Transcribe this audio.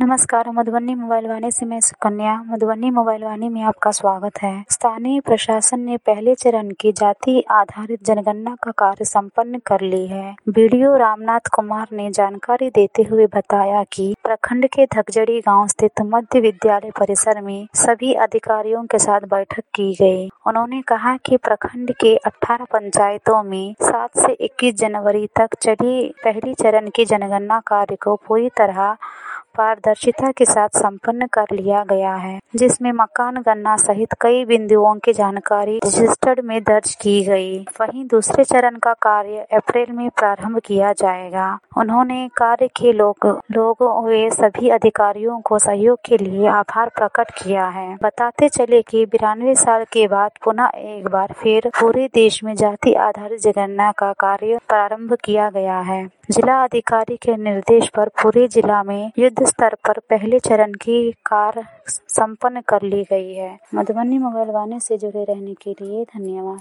नमस्कार, मधुबनी मोबाइल वाणी से मैं सुकन्या। मधुबनी मोबाइल वाणी में आपका स्वागत है। स्थानीय प्रशासन ने पहले चरण की जाति आधारित जनगणना का कार्य संपन्न कर ली है। बीडीओ रामनाथ कुमार ने जानकारी देते हुए बताया कि प्रखंड के धकजड़ी गांव स्थित मध्य विद्यालय परिसर में सभी अधिकारियों के साथ बैठक की गई। उन्होंने कहा कि प्रखंड के 18 पंचायतों में 7 से 21 जनवरी तक चली पहली चरण की जनगणना कार्य को पूरी तरह पारदर्शिता के साथ संपन्न कर लिया गया है, जिसमें मकान गणना सहित कई बिंदुओं की जानकारी रजिस्टर्ड में दर्ज की गई। वहीं दूसरे चरण का कार्य अप्रैल में प्रारंभ किया जाएगा। उन्होंने कार्य के लोगों व सभी अधिकारियों को सहयोग के लिए आभार प्रकट किया है। बताते चले कि 92 साल के बाद पुनः एक बार फिर पूरे देश में जाति आधारित जनगणना का कार्य प्रारंभ किया गया है। जिला अधिकारी के निर्देश पर पूरे जिला में युद्ध स्तर पर पहले चरण की कार्य संपन्न कर ली गई है। मधुबनी मोबाइल वाणी से जुड़े रहने के लिए धन्यवाद।